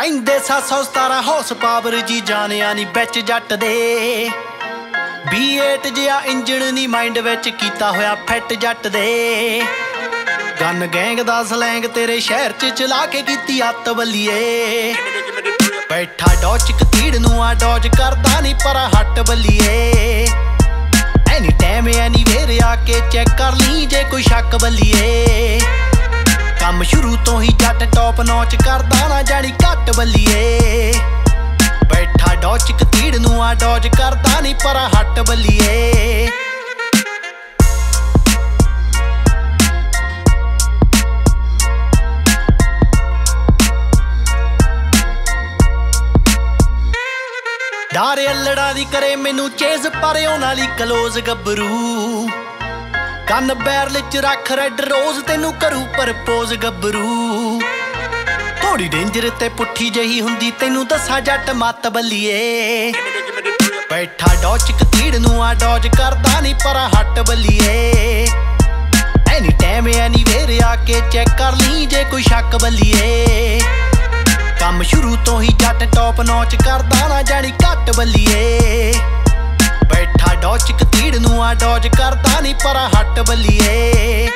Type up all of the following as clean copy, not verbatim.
ਪੈਂਦੇ 717 horse power ਜੀ ਜਾਣਿਆ ਨੀ ਵਿੱਚ ਜੱਟ ਦੇ V8 ਜਿਹਾ ਇੰਜਣ ਨੀ ਮਾਈਂਡ ਵਿੱਚ ਕੀਤਾ ਹੋਇਆ ਫਿੱਟ ਜੱਟ ਦੇ ਗਨ ਗੈਂਗ ਦਾ ਸਲੈਂਗ ਤੇਰੇ ਸ਼ਹਿਰ 'ਚ ਚਲਾ ਕੇ ਕੀਤੀ ਅੱਤ ਬੱਲੀਏ ਬੈਠਾ ਡੋਚ ਕਤੀੜ ਨੂੰ ਆ ਡੋਜ ਕਰਦਾ ਨੀ ਪਰ ਹੱਟ ਬੱਲੀਏ ਐਨੀ ਟਾਈਮ ਐਨੀ ਵੇਰ ਆ ਕੇ ਚੈੱਕ ਕਰ ਲਈ ਜੇ ਕੋਈ ਸ਼ੱਕ ਬੱਲੀਏ ਕੰਮ ਸ਼ੁਰੂ ਤੋਂ ਹੀ ਜੱਟ ਟੌਪ ਨੌਚ ਕਰਦਾ ਨਾ ਜਾਣੀ ਘੱਟ ਬੱਲੀਏ ਬੈਠਾ ਡੋਚ ਕਤੀੜ ਨੂੰ ਆ ਡੋਜ ਕਰਦਾ ਨੀ ਪਰ ਹੱਟ ਬੱਲੀਏ ਡਾਰੇ ਅਲੜਾ ਦੀ ਕਰੇ ਮੈਨੂੰ ਚੇਜ਼ ਪਰ ਉਹਨਾਂ ਲਈ ਕਲੋਜ਼ ਗੱਭਰੂ ਕੰਨ ਬੈਰਲ ਚ ਰੱਖ ਰੈਡ ਰੋਜ਼ ਤੈਨੂੰ ਕਰੂ ਪਰਪੋਜ਼ ਗੱਭਰੂ ਥੋੜੀ ਡੇਂਜਰ ਤੇ ਪੁੱਠੀ ਜਹੀ ਹੁੰਦੀ ਤੈਨੂੰ ਦੱਸਾਂ ਜੱਟ ਮੱਤ ਬੱਲੀਏ ਬੈਠਾ ਡੋਚ ਕਤੀੜ ਨੂੰ ਆ ਡੋਜ ਕਰਦਾ ਨੀ ਪਰ ਹੱਟ ਬੱਲੀਏ ਐਨੀ ਟਾਈਮ ਐਨੀ ਵੇਰ ਆ ਕੇ ਚੈੱਕ ਕਰ ਲਈ ਜੇ ਕੋਈ ਸ਼ੱਕ ਬੱਲੀਏ ਕੰਮ ਸ਼ੁਰੂ ਤੋਂ ਹੀ ਜੱਟ ਟੌਪ ਨੌਚ ਕਰਦਾ ਨਾ ਜਾਣੀ ਘੱਟ ਬੱਲੀਏ ਬੈਠਾ ਡੋਚ ਕਤੀੜ ਨੂੰ ਆ ਡੋਜ ਕਰਦਾ ਨੀ ਪਰ ਹੱਟ ਬੱਲੀਏ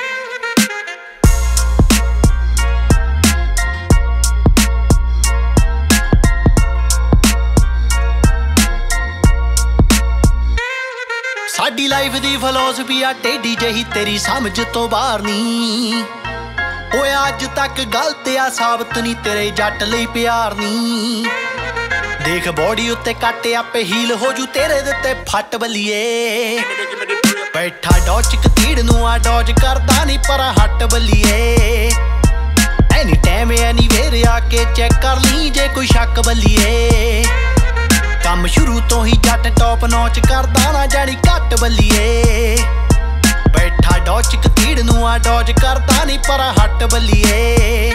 ਸਾਡੀ ਲਾਈਫ ਦੀ ਫਿਲਾਸਫੀ ਆ ਟੇਢੀ ਜਹੀ ਤੇਰੀ ਸਮਝ ਤੋਂ ਬਾਹਰ ਨੀ ਓਏ ਅੱਜ ਤੱਕ ਗਲਤ ਆ ਸਾਬਤ ਨੀ ਤੇਰੇ ਜੱਟ ਲਈ ਪਿਆਰ ਨੀ ਦੇਖ ਬੋਡੀ ਉੱਤੇ ਕੱਟ ਆਪੇ ਹੀਲ ਹੋ ਜੂ ਤੇਰੇ ਦਿੱਤੇ ਫੱਟ ਬੱਲੀਏ ਬੈਠਾ ਡੋਚ ਕਤੀੜ ਨੂੰ ਆ ਡੋਜ ਕਰਦਾ ਨੀ ਪਰ ਹੱਟ ਬੱਲੀਏ ਐਨੀ ਟਾਈਮ ਐਨੀ ਵੇਰ ਆ ਕੇ ਚੈੱਕ ਕਰ ਲਈ ਜੇ ਕੋਈ ਸ਼ੱਕ ਬੱਲੀਏ ਕੰਮ ਸ਼ੁਰੂ ਤੋਂ ਹੀ ਜੱਟ ਟੌਪ ਨੌਚ ਕਰਦਾ ਨਾ ਜਾਣੀ ਘੱਟ ਬੱਲੀਏ ਬੈਠਾ ਡੋਚ ਕਤੀੜ ਨੂੰ ਆ ਡੋਜ ਕਰਦਾ ਨੀ ਪਰ ਹੱਟ ਬੱਲੀਏ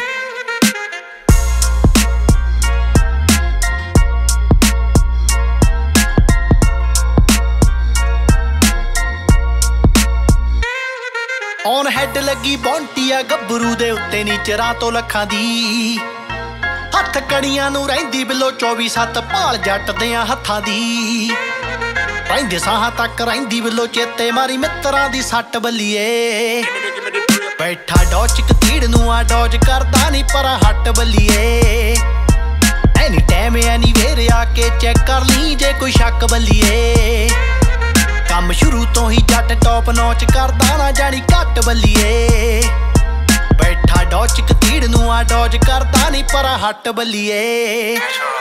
ਔਨ ਹੈਡ ਲੱਗੀ ਬੌਂਟੀ ਆ ਗੱਭਰੂ ਦੇ ਉੱਤੇ ਨੀ ਚਰਾਂ ਤੋਂ ਲੱਖਾਂ ਦੀ ਹੱਥ ਕੜੀਆਂ ਨੂੰ ਰਹਿੰਦੀ ਬਿੱਲੋ 24/7 ਭਾਲ ਜੱਟ ਦਿਆਂ ਹੱਥਾਂ ਦੀ ਰਹਿੰਦੇ ਸਾਹਾਂ ਤੱਕ ਰਹਿੰਦੀ ਬਿੱਲੋ ਚੇਤੇ ਮਾਰੀ ਮਿੱਤਰਾਂ ਦੀ ਸੱਟ ਬੱਲੀਏ ਬੈਠਾ ਡੋਚ ਕਤੀੜ ਨੂੰ ਆ ਡੋਜ ਕਰਦਾ ਨੀ ਪਰ ਹੱਟ ਬੱਲੀਏ ਐਨੀ ਟਾਈਮ ਐਨੀ ਵੇਰ ਆ ਕੇ ਚੈੱਕ ਕਰ ਲਈ ਜੇ ਕੋਈ ਸ਼ੱਕ ਬੱਲੀਏ ਕੰਮ ਸ਼ੁਰੂ ਤੋਂ ਹੀ ਜੱਟ ਟੌਪ ਨੌਚ ਕਰਦਾ ਨਾ ਜਾਣੀ ਘੱਟ ਬੱਲੀਏ ਬੈਠਾ ਡੋਚ ਕਤੀੜ ਨੂੰ ਆ ਡੋਜ ਕਰਦਾ ਨੀ ਪਰ ਹੱਟ ਬੱਲੀਏ